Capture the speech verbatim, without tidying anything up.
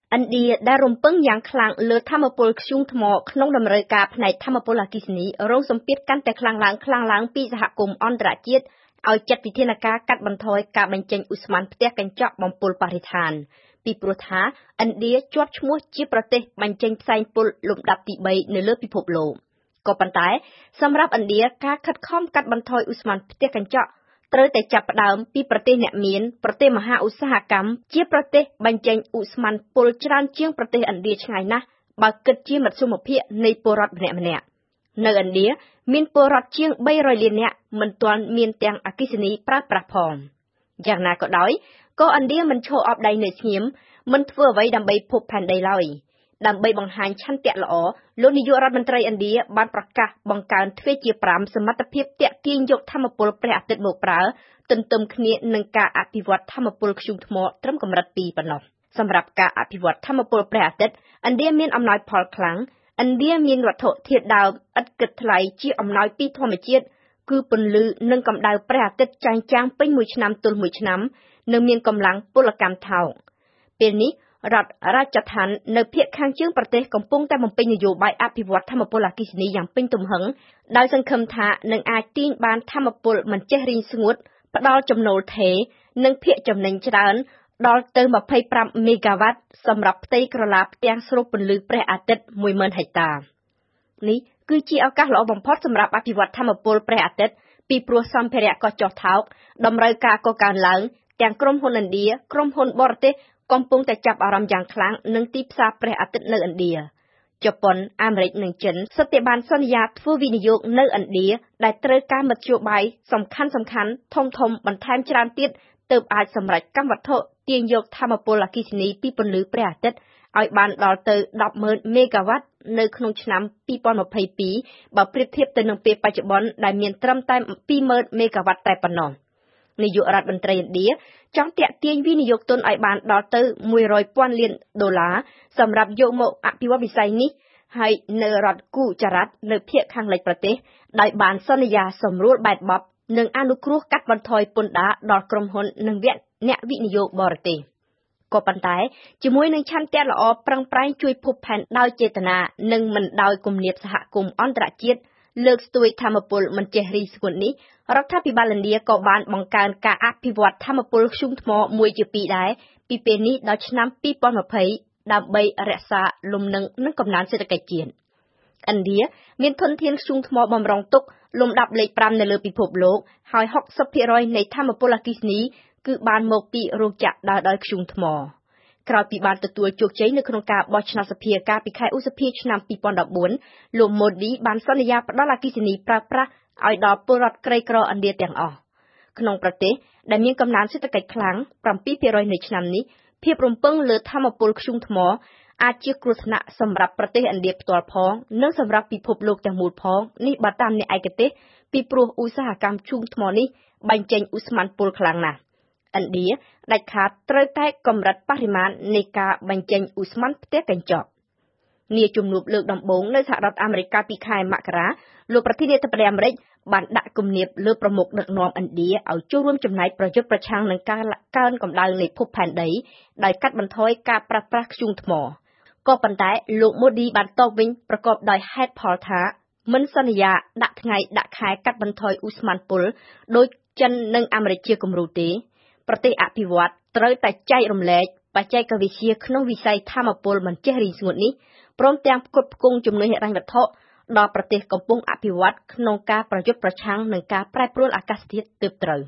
ឥណ្ឌាដែលរំពឹងយ៉ាងខ្លាំងលើធម្មពលធ្យូងថ្មក្នុងតម្រូវការផ្នែកធម្មពលអគ្គិសនីរងសម្ពាធកាន់តែខ្លាំងឡើងខ្លាំងឡើងពីសហគមន៍អន្តរជាតិឲ្យចាត់វិធានការកាត់បន្ថយការបញ្ចេញឧស្ម័នផ្ទះកញ្ចក់បំពុលបរិស្ថានពីព្រោះថាឥណ្ឌាជាប់ឈ្មោះជាប្រទេសបញ្ចេញផ្សែងពុលលំដាប់ទីបីនៅលើពិភពលោកក៏ប៉ុន្តែសម្រាប់ឥណ្ឌាការខិតខំកាត់បន្ថយឧស្ម័នផ្ទះកញ្ចក់ត្រូវតែចាប់ផ្ដើមពីប្រទេសអ្នកមានប្រទេសមហាឧស្សាហកម្មជាប្រទេសបញ្ចេញឧស្ម័នពុលច្រើនជាងប្រទេសឥណ្ឌាឆ្ងាយណាស់បើគិតជាមធ្យមភាគនៃពលរដ្ឋម្នាក់ម្នាក់នៅឥណ្ឌាមានពលរដ្ឋជាងបីរយលាននាក់មិនទាន់មានទាំងអគ្គិសនីប្រើប្រាស់ផងយ៉ាងណាក៏ដោយក៏ឥណ្ឌាមិនឈរអបដៃនៅស្ងៀមមិនធ្វើអ្វីដើម្បីភពផែនដីឡើយដើម្បីបង្ហាញឆន្ទៈល្អលោកនាយករដ្ឋមន្ត្រីឥណ្ឌាបានប្រកាសបង្កើនទ្វេជាប្រាំសមត្ថភាពទាក់ទាញយកធម្មពលព្រះអាទិត្យមកប្រើទន្ទឹមគ្នានឹងការអភិវឌ្ឍធម្មពលធ្យូងថ្មត្រឹមកម្រិតពីរប៉ុណ្ណោះសម្រាប់ការអភិវឌ្ឍធម្មពលព្រះអាទិត្យឥណ្ឌាមានអំណោយផលខ្លាំងឥណ្ឌាមានវត្ថុធាតុដើមឥតគិតថ្លៃជាអំណោយពីធម្មជាតិគឺពន្លឺនិងកម្ដៅព្រះអាទិត្យចាញ់ចាំងពេញមួយឆ្នាំទល់មួយឆ្នាំនិងមានកម្លាំងពលកម្មថោកពេលនេះរដ្ឋរាជដ្ឋាននៅភាគខាងជើងប្រទេសកំពុងតែបំពេញនយោបាយអភិវឌ្ឍធម្មពលអគ្គិសនីយ៉ាងពេញទំហឹងដោយសង្ឃឹមថានឹងអាចទាញបានធម្មពលមិនចេះរីងស្ងួតផ្ដល់ចំណូលថេរនិងភាគចំណេញច្រើនដល់ទៅម្ភៃប្រាំមេហ្គាវ៉ាត់សម្រាប់ផ្ទៃក្រឡាផ្ទាំងស្រូបពន្លឺព្រះអាទិត្យមួយម៉ឺនហិកតានេះគឺជាឱកាសល្អបំផុតសម្រាប់អភិវឌ្ឍធម្មពលព្រះអាទិត្យពីព្រោះសម្ភារៈក៏ចុះថោកតម្រូវការក៏កើនឡើងទាំងក្រុមហ៊ុនឥណ្ឌាក្រុមហ៊ុនបរទេសកំពុងតែចាប់អារម្មណ៍យ៉ាងខ្លាំងនឹងទីផ្សារព្រះអាទិត្យនៅឥណ្ឌាជប៉ុនអាមេរិកនិងចិនសុទ្ធតែបានសន្យាធ្វើវិនិយោគនៅឥណ្ឌាដែលត្រូវការមធ្យោបាយសំខាន់សំខាន់ធំធំបន្ថែមច្រើនទៀតទើបអាចសម្រេចកម្មវត្ថុទាញយកធម្មពលអគ្គិសនីពីពន្លឺព្រះអាទិត្យឲ្យបានដល់ទៅដប់ម៉ឺនមេហ្គាវ៉ាត់នៅក្នុងឆ្នាំពីរពាន់ម្ភៃពីរបើប្រៀបធៀបទៅនឹងពេលបច្ចុប្បន្នដែលមានត្រឹមតែពីរម៉ឺនមេហ្គាវ៉ាត់តែប៉ុណ្ណោះនាយករដ្ឋមន្ត្រីឥណ្ឌាចង់ទាក់ទាញវិនិយោគទុនឲ្យបានដល់ទៅមួយរយពាន់លានដុល្លារសម្រាប់យកមកអភិវឌ្ឍវិស័យនេះហើយនៅរដ្ឋគូចរ៉ាត់នៅភាគខាងលិចប្រទេសដោយបានសន្យាសម្រួលបែបបបនិងអនុគ្រោះកាត់បន្ថយពន្ធដារដល់ក្រុមហ៊ុននិងអ្នកវិនិយោគបរទេសក៏ប៉ុន្តែជាមួយនឹងឆន្ទៈល្អប្រឹងប្រែងជួយភពផែនដោយចេតនានិងមិនដោយគំនាបសហគមន៍អន្តរជាតិលើកស្ទួយធម្មពលមិនចេះរីស្ងួតនេះរដ្ឋាភិបាលឥណ្ឌាក៏បានបង្កើនការអភិវឌ្ឍធម្មពលធ្យូងថ្មមួយជាពីរដែរពីពេលនេះដល់ឆ្នាំពីរពាន់ម្ភៃដើម្បីរក្សាលំនឹងនិងកំណើនសេដ្ឋកិច្ចជាតិឥណ្ឌាមានធនធានធ្យូងថ្មបំរុងទុកលំដាប់លេខប្រាំនៅលើពិភពលោកហើយហុកសិបភាគរយនៃធម្មពលអគ្គិសនីគឺបានមកពីរោងចក្រដើរដោយធ្យូងថ្មក្រោយពីបានទទួលជោគជ័យនៅក្នុងការបោះឆ្នោតសភាកាលពីខែឧសភាឆ្នាំពីរពាន់ដប់បួនលោកម៉ូឌីបានសន្យាផ្ដល់អគ្គិសនីប្រើប្រាស់ឲ្យដល់ពលរដ្ឋក្រីក្រឥណ្ឌាទាំងអស់ក្នុងប្រទេសដែលមានកំណើនសេដ្ឋកិច្ចខ្លាំងប្រាំពីរភាគរយនៃឆ្នាំនេះភាពរំពឹងលើធម្មពលធ្យូងថ្មអាចជាគ្រោះថ្នាក់សម្រាប់ប្រទេសឥណ្ឌាផ្ទាល់ផងនិងសម្រាប់ពិភពលោកទាំងមូលផងនេះបើតាមអ្នកឯកទេសពីព្រោះឧស្សាហកម្មធ្យូងថ្មនេះបញ្ចេញឧស្ម័នពុលខ្លាំងណាស់ឥណ្ឌាដាច់ខាតត្រូវតែកម្រិតបរិមាណនៃការបញ្ចេញឧស្ម័នផ្ទះកញ្ចក់នាជំនួបលើកដំបូងនៅសហរដ្ឋអាមេរិកកាលពីខែមករាលោកប្រធានាធិបតីអាមេរិកបានដាក់គំនាបលើប្រមុខដឹកនាំឥណ្ឌាឲ្យចូលរួមចំណែកប្រយុទ្ធប្រឆាំងនឹងការកើនកម្ដៅនៃភពផែនដីដោយកាត់បន្ថយការប្រើប្រាស់ធ្យូងថ្មក៏ប៉ុន្តែលោកម៉ូឌីបានតបវិញប្រកបដោយហេតុផលថាមិនសន្យាដាក់ថ្ងៃដាក់ខែកាត់បន្ថយឧស្ម័នពុលដោយចិននិងអាមេរិកជាគំរូទេប្រទេសអភិវឌ្ឍត្រូវតែចែករំលែកបច្ចេកវិទ្យាក្នុងវិស័យធម្មពលមិនចេះរីងស្ងួតនេះព្រមទាំងផ្គត់ផ្គង់ជំនួយហិរញ្ញវត្ថុដល់ប្រទេសកំពុងអភិវឌ្ឍក្នុងការប្រយុទ្ធប្រឆាំងនឹងការប្រែប្រួលអាកាសធាតុទើបត្រូវ